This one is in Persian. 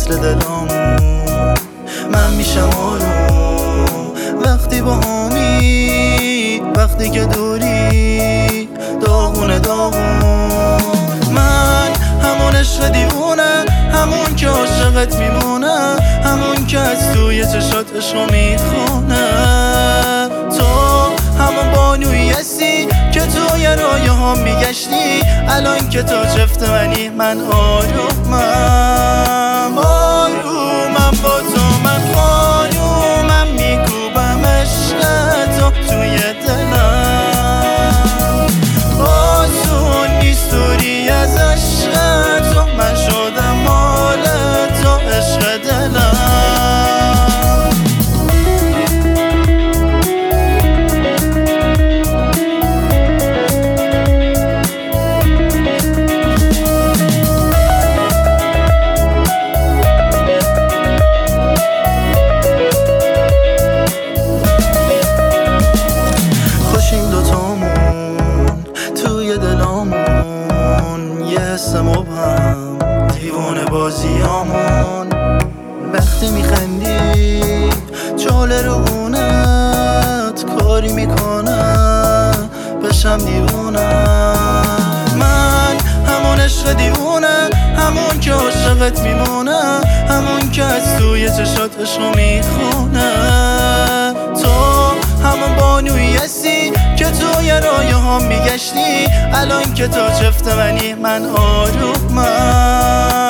مثل دلامون من میشم آروم وقتی با همی، وقتی که دوری داغونه داغون. من همون عشق دیوونه، همون که عاشقت میمونه، همون که از توی چشات عشقو میخونه. تو همون بانویی هستی که توی رایه ها میگشتی، الان که تو چفت منی من آرومم آرومم با تو. من خانومم میکوبم عشق تو توی دلم، آسون نیست دوری از عشق تو. من شدم مال تو عشق دلم. توی دلامون یه حس مبهم، دیوانه بازیامون. وقتی میخندی چاله رو گونت کاری میکنه بشم دیوونه. من همون عشق دیوونه، همون که عاشقت میمونه، همون که از توی چشات عشقو میخونه. تو همون بانویی هستی که توی رایه ها میگشتی، الان که تو چفت منی من آرومم